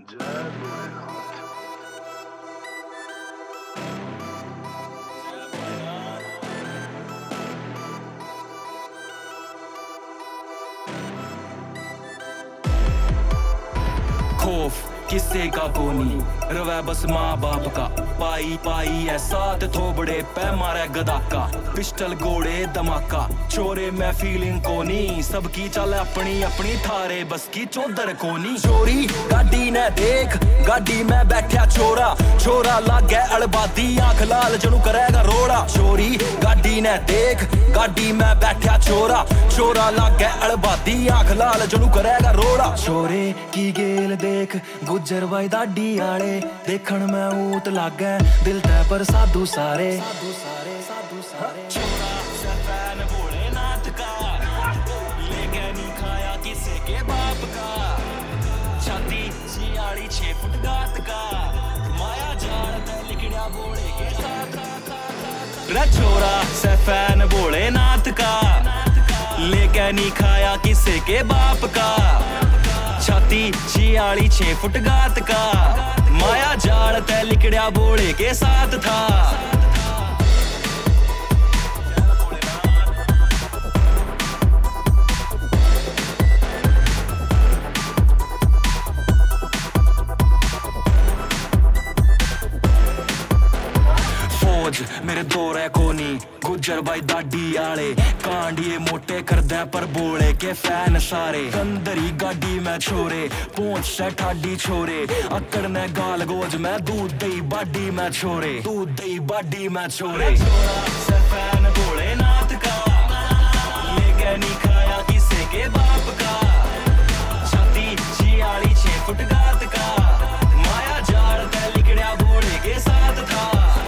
खौफ किससे का कोनी रवै बस माँ बाप का पाई पाई ऐसा ते थोबड़े पे मारे गदाका पिस्टल गोड़े धमाका चोरे मैं फीलिंग कोनी सबकी चल अपनी अपनी थारे बस की चौधर कोनी चोरी गाड़ी ने देख गाड़ी में बैठा छोरा छोरा लागे अड़बादी आंख लाल जनू करेगा रोड़ा चोरी गाड़ी ने देख गाड़ी में बैठा छोरा छोरा लागे अड़बादी आंख लाल जनू करेगा रोड़ा चोरे की गेल देख गुजर भाई दाढ़ी आले देखण में ऊत लागे दिल तै पर साधु सारे छोरा सफैन भोलेनाथ का लेके नहीं खाया किसी के बाप का छाती 6 फुट गात का माया जाल तै लिखड़ा बोले के साथ रे छोरा सफैन भोलेनाथ का लेके नहीं खाया किसी के बाप का छाती 6 फुट गात का माया जाल तै लिकड़िया बोले के साथ था मेरे दौरे कोनी गुजर भाई दाढ़ी आले कांडिए मोटे करदे पर बोले के फैन सारे अंदरी गाड़ी में छोरे पहुंच से ठाडी छोरे अकड़ ने गाल गोज में दूध दही बाडी में छोरे दूध दही बाडी में छोरे फैन भोलेनाथ का लेके नहीं खाया किसी के बाप का छाती 6 फुट गात का माया जाल तै लिकड़िया बोले के साथ था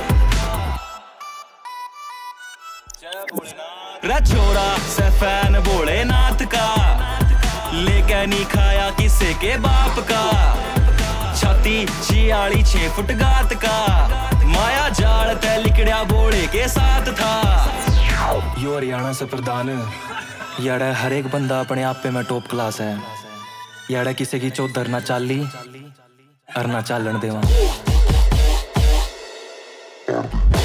रे छोरा सफैन भोलेनाथ का लेके नहीं खाया किसी के बाप का छाती 6 फुट गात का माया जाल तै लिकड़िया बोले के साथ था यो हरियाणा से प्रधान याड़ा हर एक बंदा अपने आप पे में टॉप क्लास है याड़ा किसी की चौधर ना चाली और ना चालन देवा